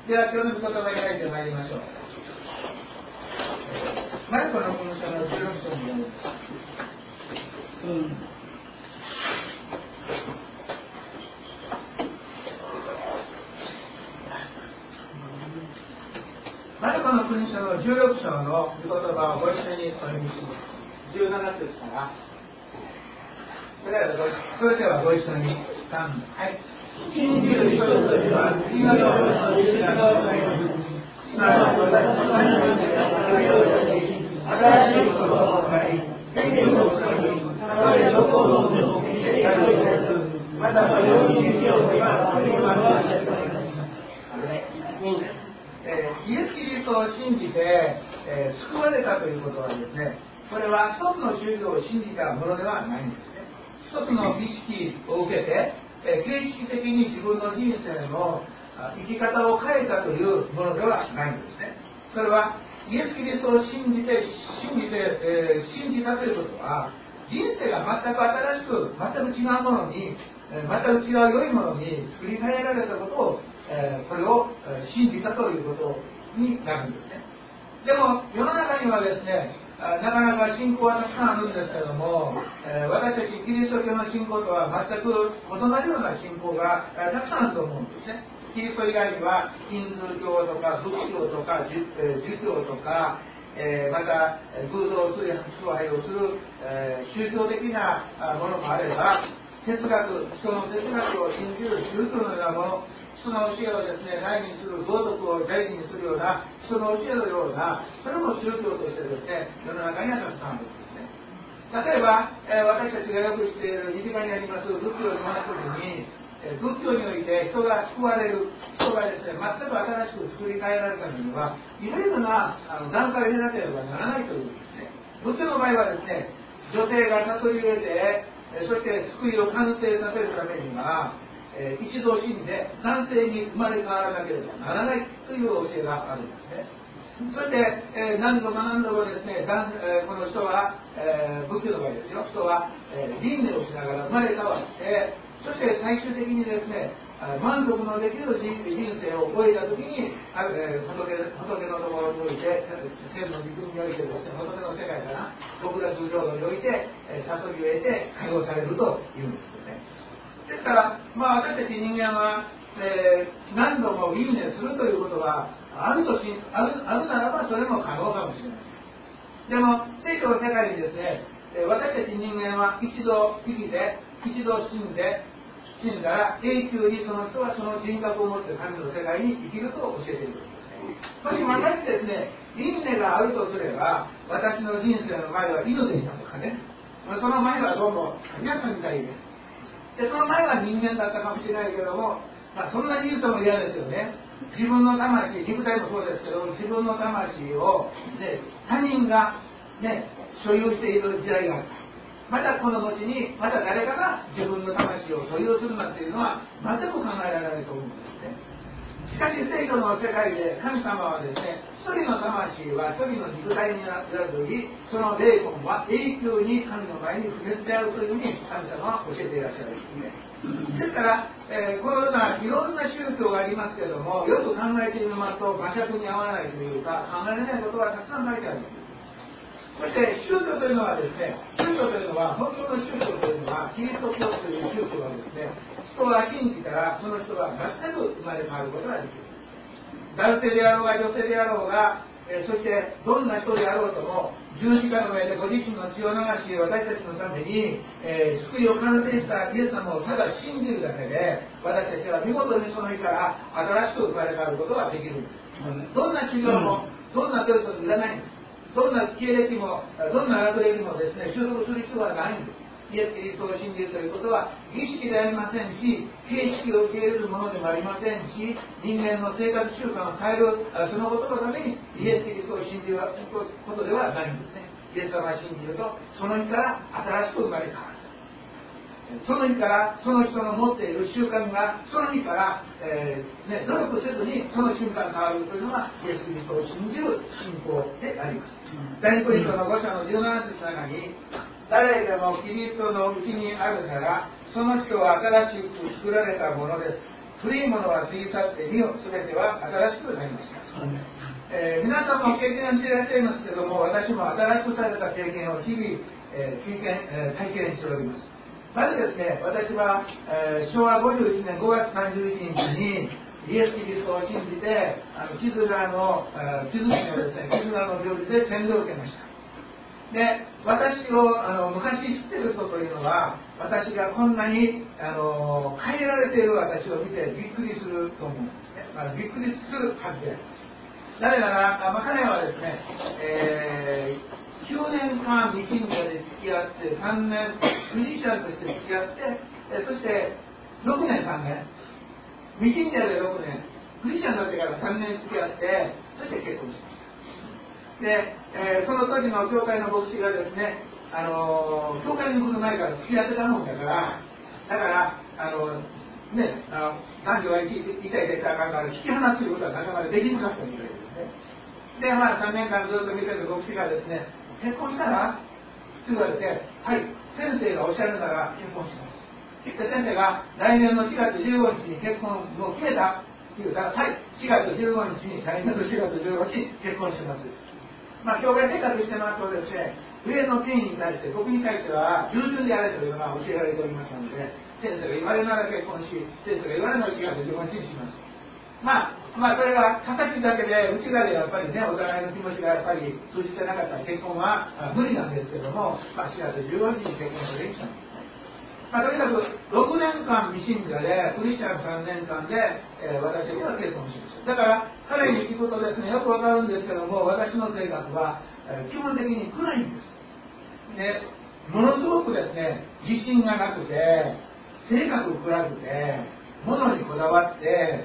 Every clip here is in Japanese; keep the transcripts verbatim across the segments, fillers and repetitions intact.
では今日の言葉を開いてまいりましょう。マルコの福音書のじゅうろく章に読みます。うんマルコの福音書のじゅうろく章の御言葉をご一緒にお読みします。じゅうなな節から。それではご一緒、それではご一緒にさん、はい。信じる人々には次のような許しがございます。すなわち私の神の手が学びをし、新しいことを分かり、天国の人にたとえどこを飲んでも決してやるせず、またそれを信じようには取りまわしてください。えー、イエス・キリストを信じて、えー、救われたということはですね、これは一つの宗教を信じたものではないんですね。一つの儀式を受けて、えー、形式的に自分の人生の生き方を変えたというものではないんですね。それはイエス・キリストを信じて信じて、えー、信じたということは、人生が全く新しく全く違うものに、えー、全く違う良いものに作り変えられたことを、えー、これを、えー、信じたということになるんですね。でも世の中にはですね、なかなか信仰はたくさんあるんですけれども、えー、私たちキリスト教の信仰とは全く異なるような信仰が、えー、たくさんあると思うんですね。キリスト以外にはヒンズー教とか仏教とか儒教とか、えー、また偶像崇拝をする、えー、宗教的なものもあれば、哲学、人の哲学を信じる宗教のようなもの、人の教えをですね、大事にする、道徳を大事にするような人の教えのような、それも宗教としてですね、世の中にはたくさんあるんですね。例えば、えー、私たちがよく知っている身近にあります仏教の一つに、えー、仏教において人が救われる、人がですね、全く新しく作り変えられるためには、いろいろなあの段階でなければならないというんですね。仏教の場合はですね、女性が悟りを得て、えー、そして救いを完成させるためには、えー、一度死んで男性に生まれ変わらなければならないという教えがあるんですね。そして、えー、何度も何度もですね、えー、この人は、えー、仏教の場合ですよ、人は、えー、輪廻をしながら生まれ変わって、そして最終的にですね、満足のできる人生を終えたときに、えー、仏, 仏のところにおいて、天の御国においてですね、仏の世界から極楽浄土において、えー、悟りを得て解放されるというんですよね。ですから、まあ、私たち人間は、えー、何度も輪廻するということがあるとしある、あるならばそれも可能かもしれない。でも聖書の世界にですね、私たち人間は一度生きて一度死んで死んだら永久にその人はその人格を持って神の世界に生きると教えているんですね。もしまたですね、輪廻があるとすれば、私の人生の前は犬でしたとかね、その前はどうも皆さんみたいです。で、その前は人間だったかもしれないけども、まあ、そんな人生も嫌ですよね。自分の魂、肉体もそうですけど、自分の魂を、ね、他人が、ね、所有している時代がある。またこの後に、また誰かが自分の魂を所有するなんていうのは、全く考えられないと思うんですね。しかし聖書の世界で神様はですね、一人の魂は一人の肉体にならずに、その霊魂は永久に神の前に不滅であるというふうに神様は教えていらっしゃるんですね。ですから、えー、このようないろんな宗教がありますけれども、よく考えてみますと馬尺に合わないというか、考えられないことがたくさん書いてあります。そして宗教というのはですね、宗教というのは、本当の宗教というのは、キリスト教という宗教はですね、人が信じたら、その人は全く生まれ変わることができる。男性であろうが女性であろうが、えー、そしてどんな人であろうとも、十字架の上でご自身の血を流し、私たちのために、えー、救いを完成したイエス様をただ信じるだけで、私たちは見事にその日から新しく生まれ変わることができるんです。どんな修行も、どんな努力もいらないんです。どんな経歴も、どんな学歴もですね、習得する必要はないんです。イエス・キリストを信じるということは、儀式でありませんし、形式を受け入れるものでもありませんし、人間の生活習慣を変える、そのことのために、イエス・キリストを信じることではないんですね。イエス様を信じると、その日から新しく生まれ変わる。その日からその人の持っている習慣がその日から、えーね、努力せずにその瞬間変わるというのがイエス・キリストを信じる信仰であります。第二コリントのご章のじゅうなな節の中に、誰でもキリストのうちにあるならその人は新しく作られたものです。 古いものは過ぎ去って見よ、すべては新しくなりました。えー、皆さんも経験していらっしゃいますけども、私も新しくされた経験を日々、えー、経験、えー、体験しております。まずですね、私は、えー、しょうわごじゅういちねんごがつさんじゅういちにちにイエス・キリストを信じて、あのキズラの、えー、キズラのですね、キズラの病理で洗礼を受けました。で、私をあの昔知ってる人というのは、私がこんなにあの変えられている私を見てびっくりすると思うんですね。まあ、びっくりするはずであります。なぜなら、まあ、彼はですね、えー、きゅうねんかん未信者で付き合って、さんねんクリスチャンとして付き合って、えそしてろくねんさんねん、未信者でろくねん、クリスチャンになってからさんねん付き合って、そして結婚しました。で、えー、その時の教会の牧師がですね、あのー、教会に来る前から付き合ってたもんだから、だから、あのーね、あの男女がいたいてたから引き離すということはなかなかできなかったみたいですね。で、まあさんねんかんずっと見てる牧師がですね、結婚したらって言われて、はい、先生がおっしゃるなら結婚します。で、先生が来年のしがつじゅうごにちに結婚を決めたって言うたら、はい、しがつじゅうごにちに、来年のしがつじゅうごにちに結婚します。まあ、教会生活してますとですね、上の権威に対して、僕に対しては従順であれというのが教えられておりましたので、先生が言われるなら結婚し、先生が言われるならしがつじゅうごにちにします。まあ、まあ、それは形だけで、内側でやっぱりね、お互いの気持ちがやっぱり通じてなかったら結婚は無理なんですけども、まあ、しがつじゅうごにちに結婚するにしたんです。まあ、とにかくろくねんかん未信者で、クリスチャンさんねんかんで、えー、私たちは結婚しました。だから彼に聞くとですね、よくわかるんですけども、私の性格は、えー、基本的に暗いんです。で、ものすごくですね、自信がなくて、性格暗くて、物にこだわって、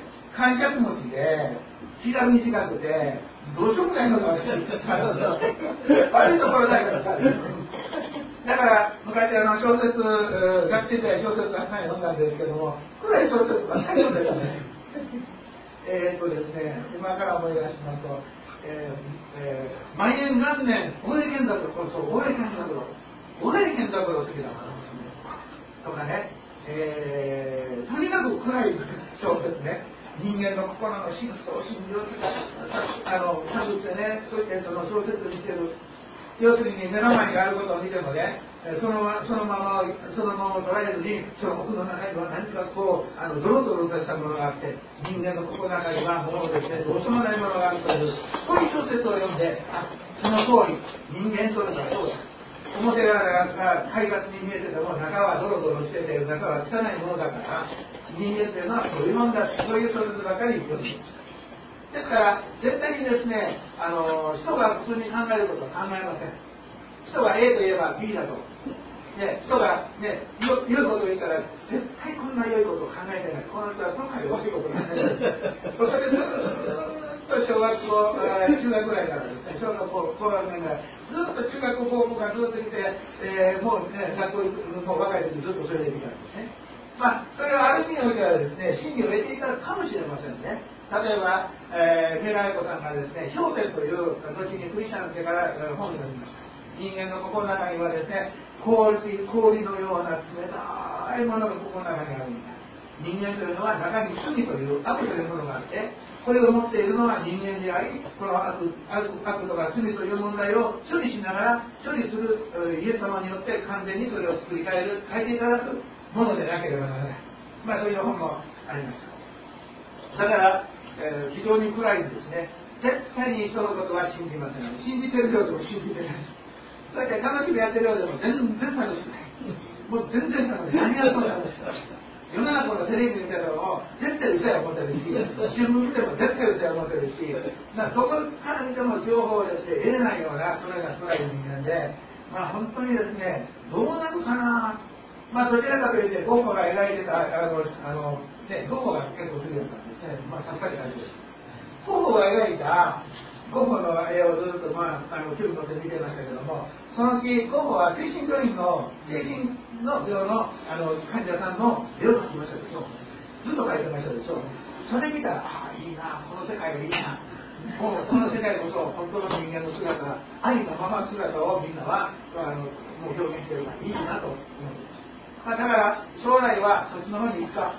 観客持ちで、気が短くて、どうしようもないのが私悪いところないからだから昔あの小説、学生時代小説たくさん読んだんですけども、暗い小説ばっかり読んでたねえっとですね、今から思い出しますと、えーえー、万延元年、大江健三郎、これそう、大江健三郎、大江健三郎好きだからとかね、えー、とにかく暗い小説ね、人間の心の真相を信じようとあの探ってね、そしてその小説にしてる。要するに目の前にあることを見てもね、そのままそのままそのまま捉えずに、その奥の中には何かこうあのドロドロとしたものがあって、人間の心の中にはもうですね、どうしようもないものがあるという、こういう小説を読んで、あ、その通り、人間というのはそうだ。表側が快活に見えてても中はドロドロしてて、中は汚いものだから、人間というのはそういうもんだ、そういう小説ばかり読んでいます。ですから絶対にですね、あの人が普通に考えることは考えません。人が A と言えば B だと。で、人がね、良いことを言ったら絶対こんな良いことを考えてない。この人は今回悪いことを考えてない。それでずっと小学校、中学ぐらいからですね、小学校、高学年ぐらい、ずっと中学校、高校がずっと来て、えー、もうね、学校もう若い時ずっとそれできたんですね。まあ、それはある意味においてはですね、真理を得ていたかもしれませんね。例えば、えー、三浦綾子さんがですね、氷点という後にクリスチャンの手から、えー、本を読みました。人間の心の中にはですね、氷、氷のような冷たいものが心の中にあるんだ。人間というのは中に罪という悪というものがあって、これを持っているのは人間であり、この悪、悪、悪とか罪という問題を処理しながら、処理するイエス様によって完全にそれを作り変える、変えていただくものでなければならない。まあそういう本もありました。だから、えー、非常に暗いんですね。絶対に人のことは信じません。信じてるようでも信じてない。そして楽しくやってるようでも全然楽しくない。もう全然楽しくない。何やっても楽しくない。世の中のテレビ見てるのも絶対嘘や思ってるし、新聞見ても絶対嘘や思ってるし、どこから見ても情報をですね、得れないようなそれが暗い人間で、まあ本当にですね、どうなるかな。まあどちらかというとゴッホが描いてたあのあのね、ゴッホが結構好きだったんですね。まあさっぱり感じです。ゴッホが描いたゴッホの絵をずっとまああの旧ので見てましたけども、そのうちゴッホは精神病院の精神の病のあの患者さんの絵を描きましたでしょ。ずっと描いてましたでしょ。それ見たらああいいな、この世界がいいな。もうこの世界こそ本当の人間の姿、ありのまま姿をみんなはあのもう表現しているからいいなと思ってます。まあ、だから将来はそっちの方に行くか、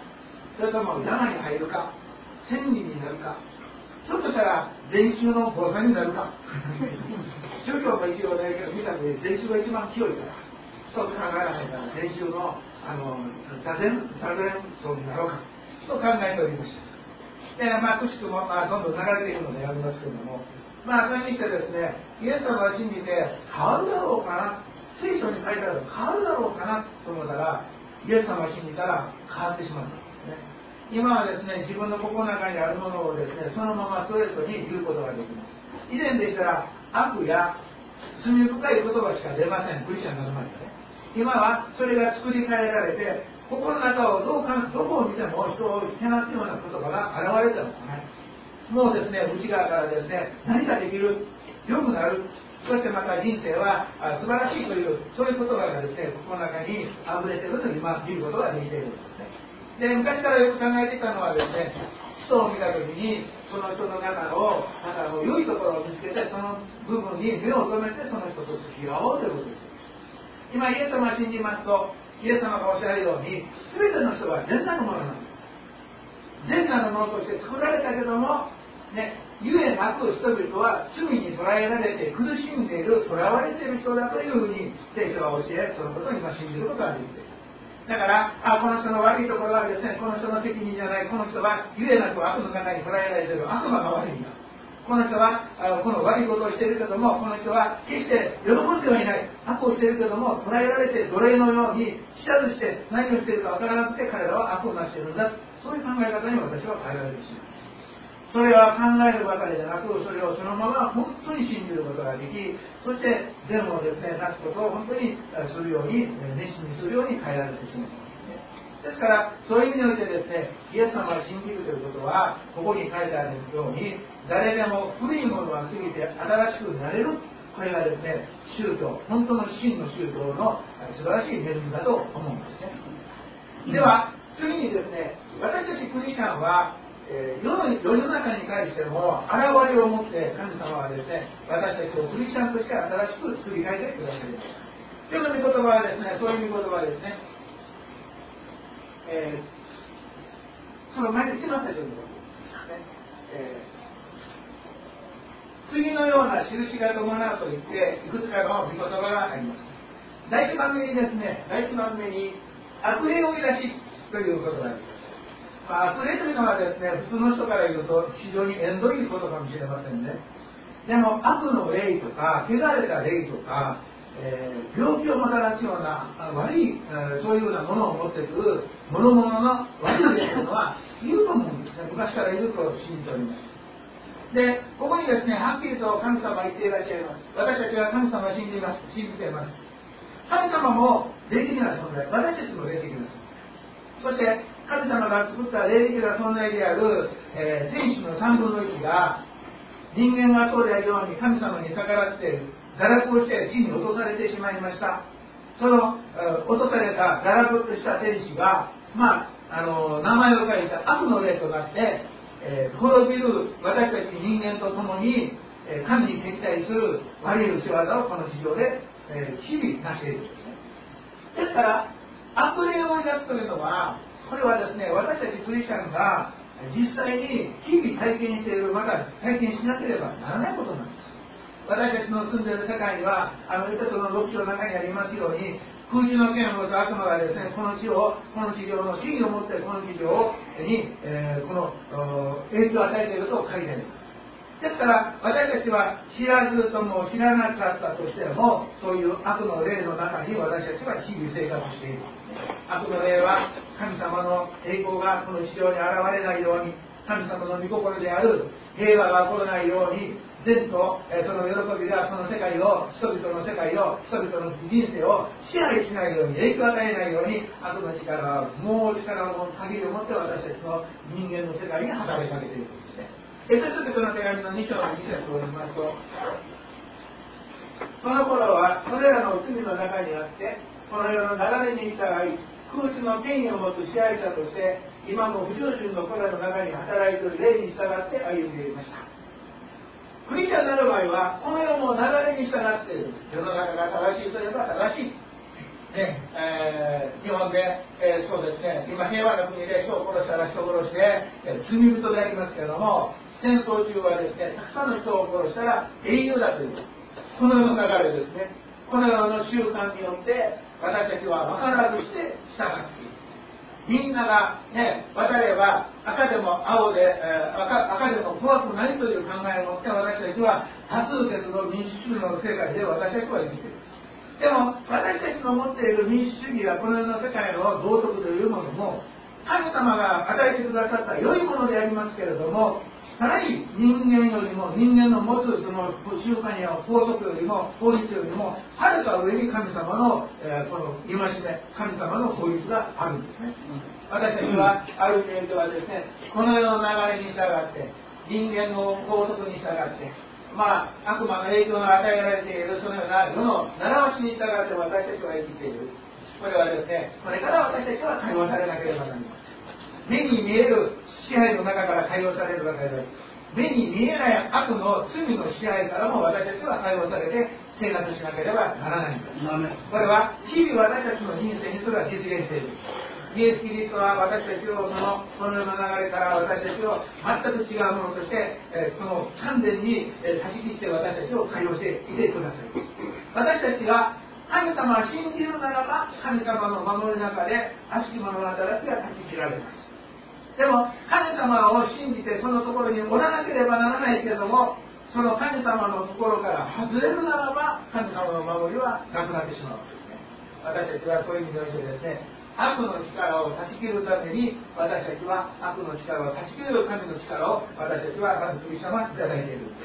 それとも山に入るか、千人になるか、ひょっとしたら禅宗の坊さんになるか宗教も一応だけど見たけど禅宗が一番清いからそう考えられないから禅宗のあの座禅座禅僧になろうかと考えておりました。でまあくしくも、まあ、どんどん流れていくのでやりますけれども、まあそれにしてですね、イエス様を信じて変わるだろうかな、聖書に書いてある変わるだろうかなと思ったら、イエス様を信じたら変わってしまったんですね。今はですね、自分の心の中にあるものをですね、そのままストレートに言うことができます。以前でしたら悪や罪深い言葉しか出ません、クリスチャンになる前にね。今はそれが作り変えられて、心の中をどうかどこを見ても人をけなすような言葉が現れてもね、もうですね、内側からですね、何かできる、良くなる、そしてまた人生は素晴らしいという、そういう言葉がですね、心の中に溢れていると今見ることができているんですね。で、昔からよく考えていたのはですね、人を見たときに、その人の中の、中の良いところを見つけて、その部分に目を留めて、その人と付き合おうということです。今、イエス様を信じますと、イエス様がおっしゃるように、すべての人は善なるものなんです。善なるものとして作られたけども、ね、ゆえなく人々は罪に捉えられて苦しんでいる、囚われている人だというふうに聖書は教え、そのことを今信じることができている。だから、あ、この人の悪いところはですね、この人の責任じゃない、この人はゆえなく悪の中に捉えられている、悪魔が悪いんだ。この人はあこの悪いことをしているけども、この人は決して喜んではいない、悪をしているけども、捉えられて奴隷のように知らずして何をしているか分からなくて彼らは悪をなしているんだ、そういう考え方に私は変えられてしまう。それは考えるばかりでなく、それをそのまま本当に信じることができ、そして善をですね、なすことを本当にするように、熱心にするように変えられてしまう。ですから、そういう意味においてですね、イエス様を信じるということは、ここに書いてあるように、誰でも古いものは過ぎて新しくなれる。これがですね、宗教、本当の真の宗教の素晴らしい恵みだと思うんですね。では、次にですね、私たちクリスチャンは、えー、世の世の中に対しても現れを持って神様はですね、私たちをクリスチャンとして新しく作り変えてくださいました。今日の御言葉はですね、そういう御言葉はですね、えー、その前に来ましたでしょうか、ねえー、次のような印が伴うといっていくつかの御言葉があります。第一番目にですね、第一番目に悪霊を追い出しということがあります。まあ、悪霊というのはですね、普通の人から言うと非常に縁遠いことかもしれませんね。でも悪の霊とか汚れた霊とか、えー、病気をもたらすような悪い、えー、そういうようなものを持ってくる諸々の悪い霊というのはいると思うんですね。昔からいると信じております。で、ここにですね、はっきりと神様が言っていらっしゃいます。私たちは神様を信じます、信じています。神様も霊的な存在、私たちも霊的な存在。そして神様が作った霊的な存在である、えー、天使のさんぶんのいちが人間がそうであるように神様に逆らって堕落をして地に落とされてしまいました。その、えー、落とされた堕落した天使が、まあ、あの名前を書いた悪の霊となって、えー、滅びる私たち人間と共に、えー、神に敵対する悪い仕業をこの地上で、えー、日々なしているんですね。ですから悪霊を追い出すというのは、これはですね、私たちクリスチャンが実際に日々体験している、また体験しなければならないことなんです。私たちの住んでいる世界には、あのエペソのろく章の中にありますように、空中の剣を持つ悪魔がですね、この地を、この地上の真理を持ってこの地上に、えー、この影響を与えていると書いてあります。ですから私たちは知らずとも知らなかったとしても、そういう悪の霊の中に私たちは日々生活している。悪の霊は神様の栄光がこの地上に現れないように、神様の御心である平和が起こらないように、善とその喜びがこの世界を、人々の世界を、人々の人生を支配しないように、影響を与えないように、悪の力はもう力を限りを持って私たちの人間の世界に働きかけているんですね。エペソビトの手紙のに章のに節を読みますと、その頃はそれらの罪の中にあってこの世の流れに従い、空中の権威を持つ支配者として今も不従順の子らの中に働いている霊に従って歩んでいました。クリスチャンになる場合はこの世の流れに従っている。世の中が正しいといえば正しい、 ねえー、日本で、えー、そうですね、今平和な国で人を殺したら人殺しで、えー、罪人でありますけれども、戦争中はですね、たくさんの人を殺したら英雄だという、この世の流れですね、この世の習慣によって私たちは分からずして従っている。みんながね、渡れば赤でも青で、えー、赤, 赤でも怖くないという考えを持って私たちは多数決の民主主義の世界で私たちは生きている。でも私たちの持っている民主主義やこの世の世界の道徳というものも神様が与えてくださった良いものでありますけれども、さらに人間よりも人間の持つその習慣や法則よりも法律よりもはるか上に神様の、えー、この戒め、神様の法律があるんですね。私たちはある意味ではですね、この世の流れに従って人間の法則に従ってまあ悪魔の影響が与えられているそのような世の習わしに従って私たちは生きている。これはですね、これから私たちは解放されなければなりません。目に見える支配の中から解放されるわけです。目に見えない悪の罪の支配からも私たちは解放されて生活しなければならないんです。これは日々私たちの人生にそれは実現している。イエス・キリストは私たちをそのこの世の流れから私たちを全く違うものとして、えー、その完全に、えー、断ち切って私たちを解放していてください。私たちが神様を信じるならば神様の守りの中で悪しき者の働きが断ち切られます。でも神様を信じてそのところにおらなければならないけれども、その神様のところから外れるならば神様の守りはなくなってしまうんですね。私たちはそういう意味においてですね、悪の力を断ち切るために私たちは悪の力を断ち切る神の力を私たちはまずクリスチャンはいただいているんです。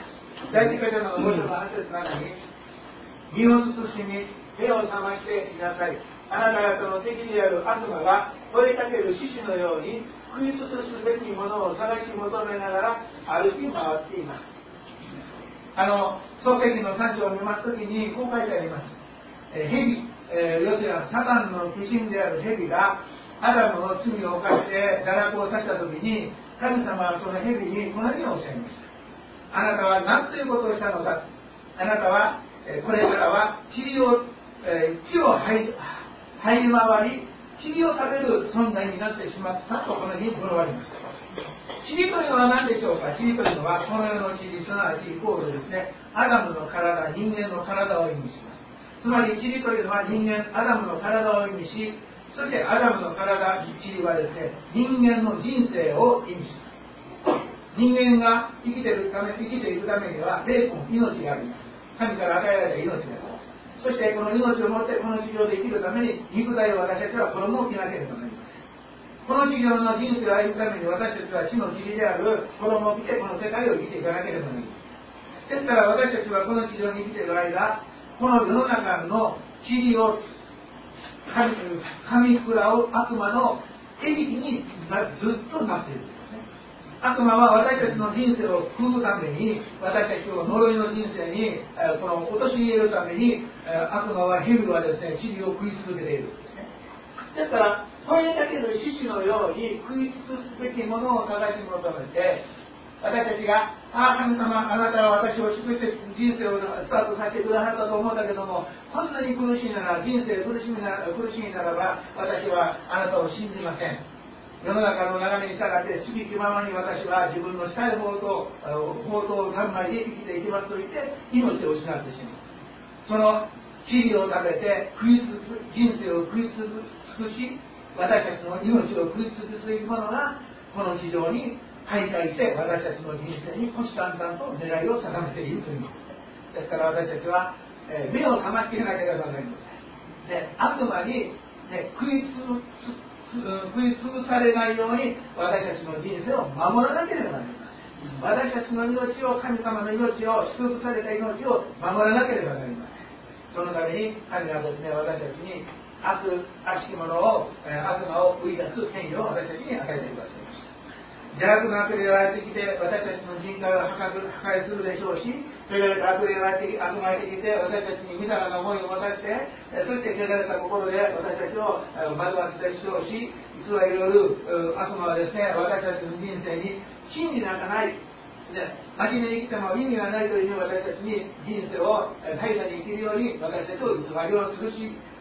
第一箇条のご章のはち節の中に、身を慎み目を覚ましていなさい。あなた方の敵である悪魔が吠えかける獅子のように食い尽くすべきものを探し求めながら歩き回っています。あの創世記のさん章を見ますときにこう書いてあります。えー、蛇、えー、要するにサタンの化身である蛇がアダムの罪を犯して堕落をさせたときに、神様はその蛇にこのようにおっしゃいました。あなたは何ということをしたのか。あなたは、えー、これからは塵を、えー、木を這い這い回り塵を食べる存在になってしまったとこのように呪われました。塵というのは何でしょうか。塵というのはこの世の塵、すなわちイコールですね、アダムの体、人間の体を意味します。つまり塵というのは人間、アダムの体を意味し、そしてアダムの体、塵はですね、人間の人生を意味します。人間が生きているため、生きていくためには霊魂、命があります。神から与えられた命があります。そしてこの命を持ってこの地上で生きるために肉体を私たちは衣を着なければなりません。この地上の人生を歩むために私たちは死の塵である衣を着てこの世界を生きていかなければなりません。ですから私たちはこの地上に生きている間、この世の中の塵を噛み食らう悪魔の餌食にずっとなっているんですね。悪魔は私たちの人生を食うために、私たちを呪いの人生にこの陥れるために、悪魔は蛇はですね、塵を食い続けているんですね。ですからこれだけの獅子のように食い尽くすべきものを探し求めて、私たちが、ああ神様、あなたは私を祝して人生をスタートさせてくださったと思うんだけども、こんなに苦しいなら、人生苦しみなら苦しいならば、私はあなたを信じません。世の中の流れに従って好き気ままに私は自分のしたい方と法と三昧で生きていきますと言って命を失ってしまう。その塵を食べて食いつく人生を食い尽くし、私たちの命を食い尽くすものがこの地上に徘徊して私たちの人生に虎視眈々と狙いを定めているということです。ですから私たちは、えー、目を覚ましていなければなりません。で、悪魔に、ね、食いつぶ食い潰されないように私たちの人生を守らなければなりません。私たちの命を、神様の命を、祝福された命を守らなければなりません。そのために神はですね、私たちに悪悪しきものを、えー、悪魔を追い出す権利を私たちに与えてくださいました。邪悪な悪霊がやってきて私たちの人格を破壊するでしょうし、汚れた悪霊がやって悪魔がやってきて私たちにみだらな思いを持たせて、そして汚れた心で私たちを惑わすでしょうし、偽りよる悪魔はですね、私たちの人生に真理なんかない、真面目に生きても意味がないというふうに私たちに人生を平らに生きるように私たちを偽りをするし、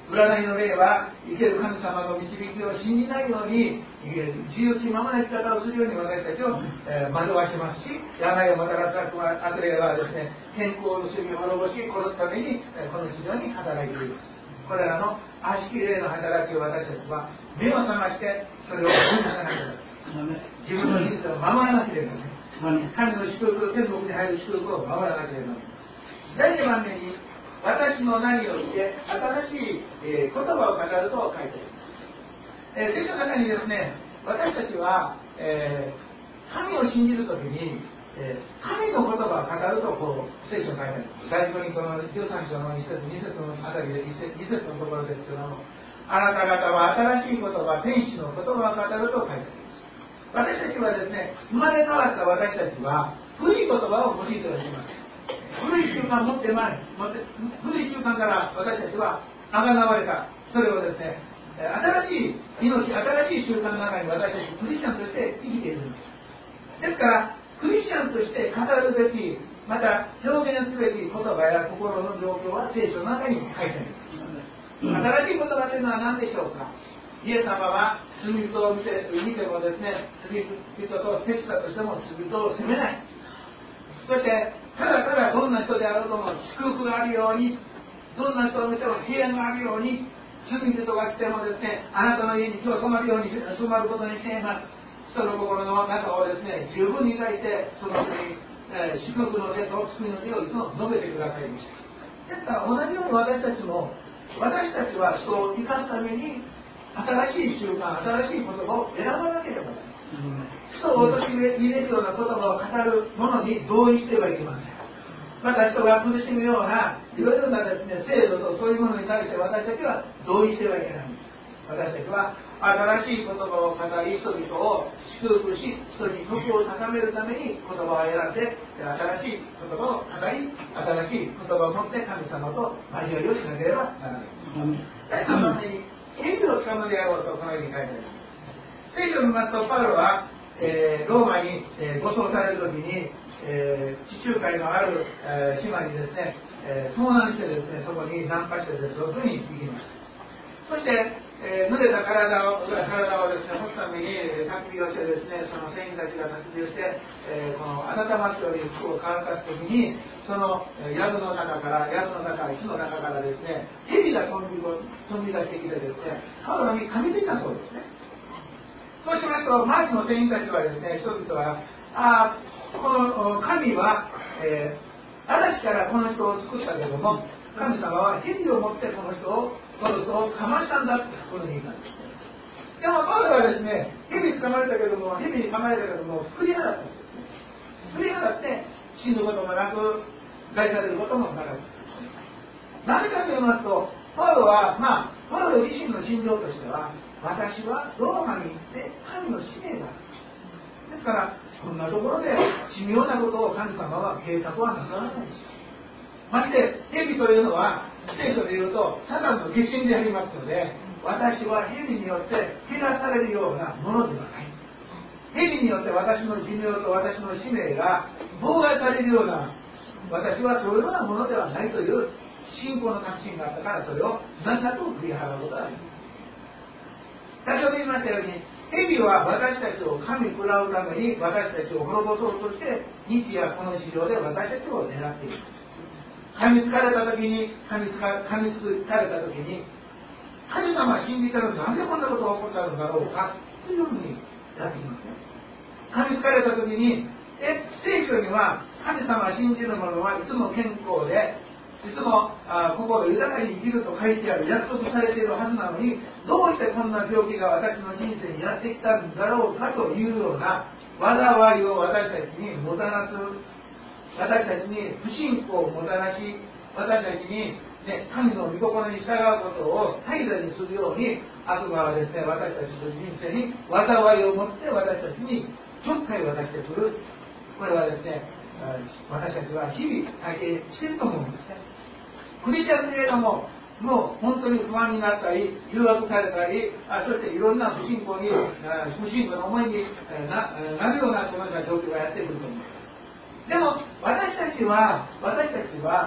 占いの霊は生ける神様の導きを信じないように自由気ままな生き方をするように私たちを、えー、惑わしますし、病をもたらす悪霊はですね、健康の主義を滅ぼし殺すために、えー、この地上に働いています。これらの悪しき霊の働きを私たちは目を覚ましてそれを分離さなければ、自分の人生を守らなければね、神の祝福、天国に入る祝福を守らなければね。だいにばんめに、私の名によって新しい、えー、言葉を語ると書いてあります。えー、聖書の中にですね、私たちは、えー、神を信じるときに、えー、神の言葉を語るとこう聖書に書いてあります。第一コリントのじゅうさん章のに節、に節のあたりでに節のところですけども、あなた方は新しい言葉、天使の言葉を語ると書いてあります。私たちはですね、生まれ変わった私たちは古い言葉を用いてはいけません。古い習慣を持ってまい持って古い習慣から私たちはあがなわれた。それをですね、新しい命、新しい習慣の中に私たちクリスチャンとして生きているんです。ですからクリスチャンとして語るべき、また表現すべき言葉や心の状況は聖書の中に書いてあります。新しい言葉というのは何でしょうか。イエス様は罪人を見て、見てもですね、罪人と接したとしても罪人を責めない。そしてただただどんな人であろうとも祝福があるように、どんな人を見ても平安があるように、罪人が来てもですね、あなたの家に今日泊まるように泊まることにしています。人の心の中をですね、十分に対してその国に、えー、祝福の手と救いの手をいつも述べてくださいました。ですから同じように私たちも、私たちは人を生かすために新しい習慣、新しい言葉を選ばなければならない。人を陥れるような言葉を語るものに同意してはいけません。また人が苦しむようないろいろなですね、制度とそういうものに対して私たちは同意してはいけないんです。私たちは新しい言葉を語り、人々を祝福し、人に徳を高めるために言葉を選んで、新しい言葉を語り、新しい言葉を持って神様と交わりをしなければならない。第三番目に蛇をつかむであろうとこのように書いてあります。聖書を見ますと、パウロは、えー、ローマに、えー、護送されるときに、えー、地中海のある、えー、島にですね、えー、遭難してですね、そこに難破してですね、そこに行きました。そして、えー、濡れた体を、体をですね、干すために焚き火をしてですね、その船員たちが焚き火をして、えー、この温まっており服を乾かすときに、その藪の中から、藪の中、火の中からですね、蛇が飛び出してきてですね、パウロに噛みついたそうですね。そうしますと、周りの船員たちはですね、人々は、あこの神は、えー、嵐からこの人を作ったけども、神様は蛇を持ってこの人を、この人をかましたんだってこの人言ったんですね。でも、パウロはですね、蛇に噛まれたけども、蛇に噛まれたけども、振り払ったんですね。振り払って死ぬこともなく、害されることもなかった。何かと言いますと、パウロは、まあ、パウロ自身の信条としては、私はローマに行って神の使命がある。ですから、こんなところで奇妙なことを神様は計画はなさらないし。まして、蛇というのは、聖書で言うと、サタンの化身でありますので、私は蛇によって汚されるようなものではない。蛇によって私の寿命と私の使命が妨害されるような、私はそういうようなものではないという信仰の確信があったから、それを何だと振り払うことができる。先ほど言いましたように、蛇は私たちを噛み食らうために私たちを滅ぼそうとして日夜この地上で私たちを狙っています。噛みつかれた時に噛みつか噛みつかれた時に神様は信じてるのになんでこんなことが起こったのだろうかというふうにやってきますね。噛みつかれた時にえ聖書には神様は信じる者はいつも健康でいつもあ心豊かに生きると書いてある、約束されているはずなのに、どうしてこんな病気が私の人生にやってきたんだろうかというような災いを私たちにもたらす、私たちに不信仰をもたらし、私たちに、ね、神の御心に従うことを怠惰にするように、悪魔はですね、私たちの人生に災いを持って私たちにちょっかいを渡してくる。これはですね、私たちは日々体験していると思うんですね。クリスチャンけれども、もう本当に不安になったり、誘惑されたり、あそしていろんな不信仰に、不信仰の思いに な, なるようなこのような状況がやってくると思います。でも私たちは、私たちは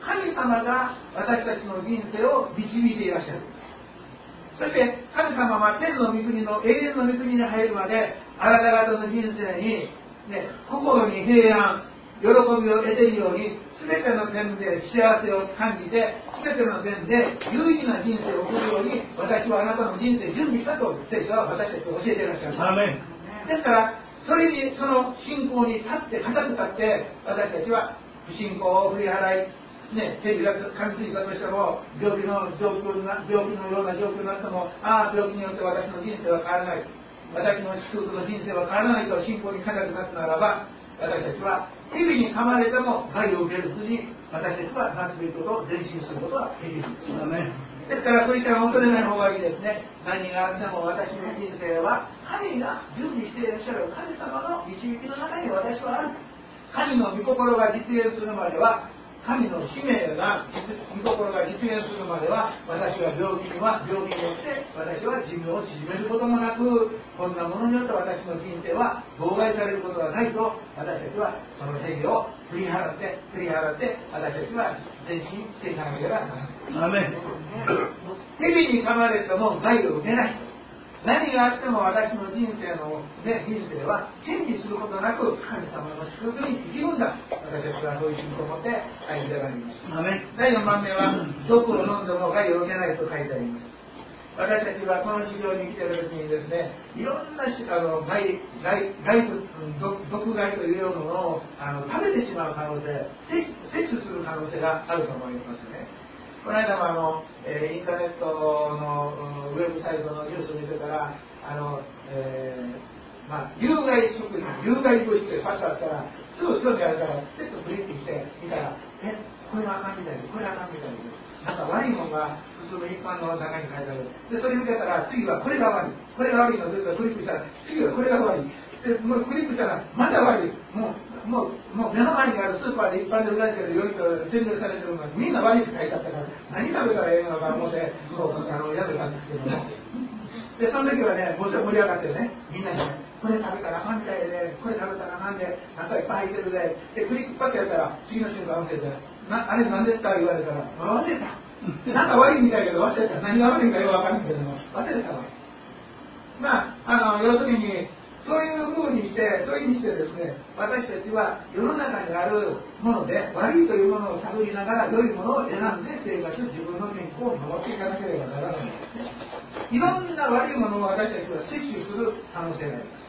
神様が私たちの人生を導いていらっしゃる。そして神様は天の御国の永遠の御国に入るまで、あなた方の人生に、ね、心に平安、喜びを得ているように、全ての点で幸せを感じて、全ての点で有意義な人生を送るように、私はあなたの人生を準備したと聖書は私たちを教えていらっしゃる。ですから、それにその信仰に立って固く立って、私たちは不信仰を振り払い、ね、蛇が噛みついたとしても、病気の状況な病気のような状況になっても、ああ、病気によって私の人生は変わらない、私の祝福の人生は変わらないと信仰に固く立つならば、私たちは蛇に噛まれても害を受けずに、私たちはなすべきことを前進することができるんです。ですから、クリスチャンは恐れない方がいいですね。何があっても私の人生は神が準備していらっしゃる神様の導きの中に私はある。神の御心が実現するまでは、神の使命が御心が実現するまでは、私は病気には病気によって私は寿命を縮めることもなく、こんなものによって私の人生は妨害されることはないと、私たちはその蛇を振り払って振り払って私たちは前進していかなければならない。蛇に噛まれても害を受けない。何があっても私の人生の、ね、人生は堅持することなく神様の祝福に生きるんだ。私たちはそういう信仰を持って歩んでまいります。だいよんばんめは毒を飲んでも害を受けないと書いてあります。私たちはこの地上に来ている時にですね、いろんなあの害害害毒毒害というものをあの食べてしまう可能性、摂取する可能性があると思いますね。この間もあの、えー、インターネットのウェブサイトのニュースを見てたら、あの、えーまあ、有害食品、有害物質でパッとあったら、すぐ興味あるから、ちょっとクリックして見たら、え、これはあかんみたいで、これはあかんみたいで、なんか悪いものが普通の一般の中に書いてある。で、それ見てたら、次はこれが悪い、これが悪いのでクリックしたら、次はこれが悪い。で、もうクリックしたら、まだ悪い。もうもう、もう目の前にあるスーパーで一般で売られてるよいと宣伝されてるのがみんな悪いって書いてあったから何食べたらええのか思ってもうあのやめたんですけども、でその時はねもうちょっと盛り上がってね、みんなにねこれ食べたらあかんみたいで、これ食べたらあかんでなんかいっぱい入ってるで、でクリックパッとやったら次の瞬間忘れてなあれ何ですか言われたら忘れたなんか悪いみたいだけど忘れた、何が悪いかよくわかんないけども忘れたわ。まああの要するにそういうふうにして、そういうふうにしてですね、私たちは世の中にあるもので悪いというものを探りながら良いものを選んで生活、自分の健康を守っていかなければならないんですね。いろんな悪いものを私たちは摂取する可能性があります。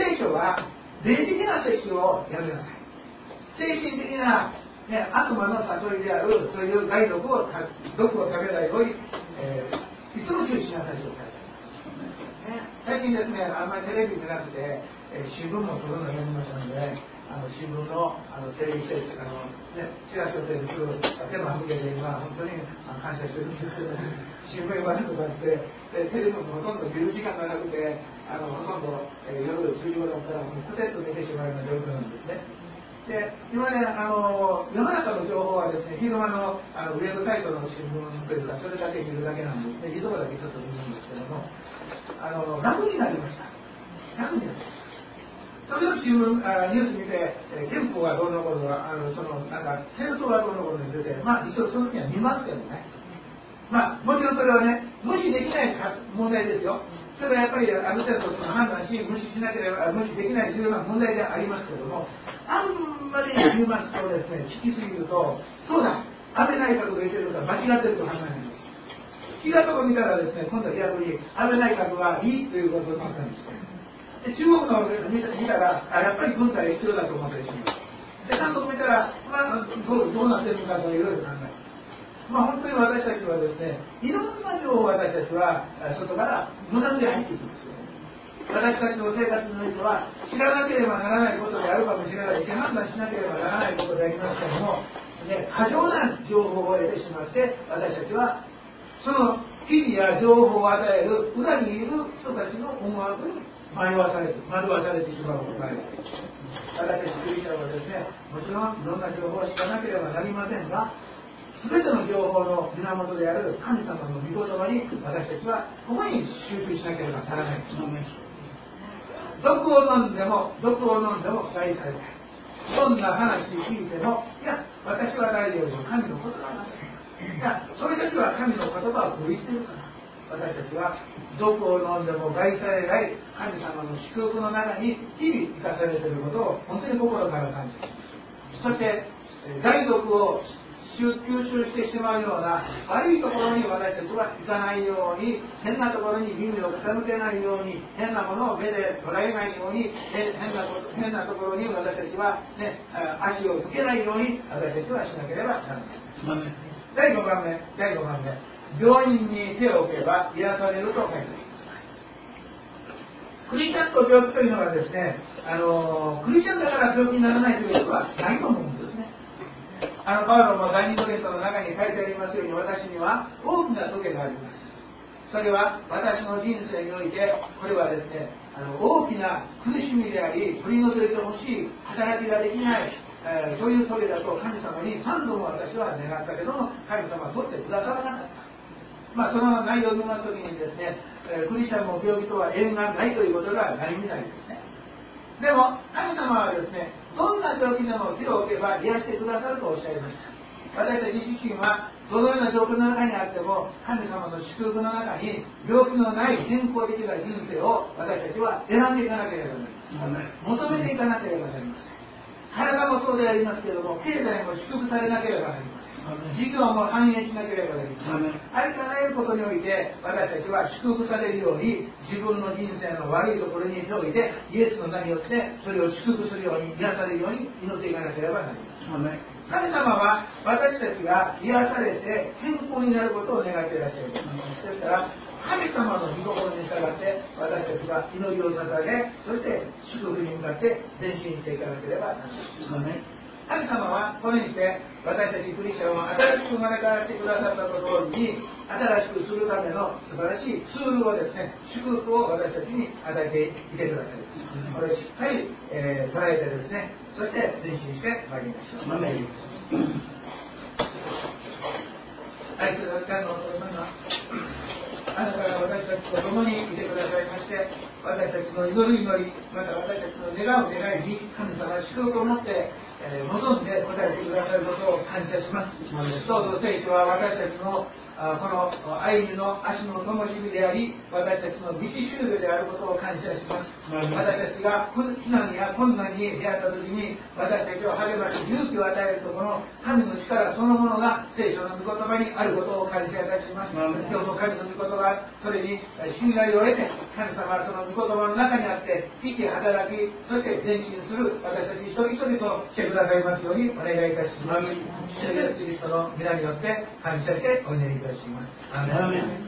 聖書は霊的な摂取をやめなさい。精神的な、ね、悪魔の誘いであるそういう害毒を毒を食べないように、えー、いつも注意しなさいと書いてあります。最近ですね、あんまりテレビ見なくて、えー、新聞も撮るのやめましたので、あの新聞のあの整理してあの、ね、チラシを整理する手間向けて今本当に感謝してるんですけど、新聞読まなくなって、でテレビもほとんど見る時間がなくて、あのほとんど、えー、夜じゅうじごだったらもうくてっと寝てしまうような状況なんですね。で今ねあの世の中の情報はですね、昼間のあのウェブサイトの新聞というかそれだけ見るだけなんですね。いいとこだけちょっと見るんですけども、あの楽になりました。楽になりました。それを新聞あニュース見て、えー、憲法がどうのこうのあのそのなんか戦争がどうのこうのに出て、まあ一応その時は見ますけどね。まあもちろんそれはね無視できない問題ですよ。それはやっぱりある程度その判断し無視しなければ無視できない重要な問題でありますけども、あんまり見ますとですね、聞きすぎるとそうだ安倍内閣が言ってることは間違ってると考えるんです。違うところ見たらですね、今度は逆に安倍内閣はいいということになったんです。で中国の見た, 見たらあやっぱり軍隊が必要だと思ってしまう。で韓国見たら、まあ、ど, うどうなってるのかといろいろ考える。まあ本当に私たちはですね、いろんな情報を私たちは外から無断で入っていくんですよ。私たちの生活においては知らなければならないことであるかもしれないし、判断しなければならないことでありますけれども、ね、過剰な情報を得てしまって私たちはその記事や情報を与える裏にいる人たちの思惑に迷わされて惑わされてしまうことがあります。私たちクリスチャンはですね、もちろんいろんな情報を知らなければなりませんが、全ての情報の源である神様の御言葉に私たちはここに集中しなければならないと思います。毒を飲んでも毒を飲んでも期待されない。 どんな話聞いても、いや、私は大丈夫、神の言葉なんだ。いや、それだけは神の言葉を取り入れてるから。私たちは毒を飲んでも害されない神様の祝福の中に日々生かされていることを本当に心から感謝します。そして害毒を吸収してしまうような悪いところに私たちは行かないように、変なところに耳を傾けないように、変なものを目で捉えないように、変なと変なところに私たちは、ね、足を向けないように私たちはしなければならない。だいごばんめ、だいごばんめ、病院に手を置けば癒されると書いてあります。クリスチャンと病気というのはですね、あのクリスチャンだから病気にならないということはないと思うんですね。あのパウロも第二トゲントの中に書いてありますように、私には大きなトゲがあります。それは私の人生において、これはですね、あの大きな苦しみであり、取り除いてほしい、働きができない、えー、そういうトゲだと神様にさんども私は願ったけども、神様は取ってくださらなかった。まあ、その内容を見ますときにですね、えー、クリスチャンも病気とは縁がないということが何もないですね。でも神様はですね、どんな病気でも手を置けば癒してくださるとおっしゃいました。私たち自身はどのような状況の中にあっても、神様の祝福の中に病気のない健康的な人生を私たちは選んでいかなければなりません。求めていかなければなりません。体もそうでありますけれども、経済も祝福されなければなりません。事業も反映しなければなりません。ありとあらゆることにおいて私たちは祝福されるように、自分の人生の悪いところに手を置いて、イエスの名によってそれを祝福するように、癒されるように祈っていかなければなりません。神様は私たちが癒されて健康になることを願っていらっしゃいます。ですから神様の御心に従って私たちは祈りを捧げ、そして祝福に向かって前進していかなければなりません。神様はこのようにして私たちクリスチャンを新しく生まれ変わってくださったと同時に、新しくするための素晴らしいツールをですね、祝福を私たちに与えていてください。これをしっかり、えー、捉えてですね、そして前進してまいりましょう。愛する神のお父様、あなたが私たちと共にいてくださいまして、私たちの祈る祈り、また私たちの願う願いに神様は祝福を持って、えー、望んで答えてくださることを感謝します。どうぞ聖書は私たちのあこの歩みの足の灯火であり、私たちの道しるべであることを感謝します。私たちが苦難や困難に出会った時に、私たちを励まし勇気を与えるところ、神の力そのものが聖書の御言葉にあることを感謝いたします。今日も神の御言葉、それに信頼を得て、神様はその御言葉の中にあって生き働き、そして前進する私たち一人一人としてくださいますようにお願いいたします。主イエスキリストの皆によって感謝してお祈りいたします。アーメン。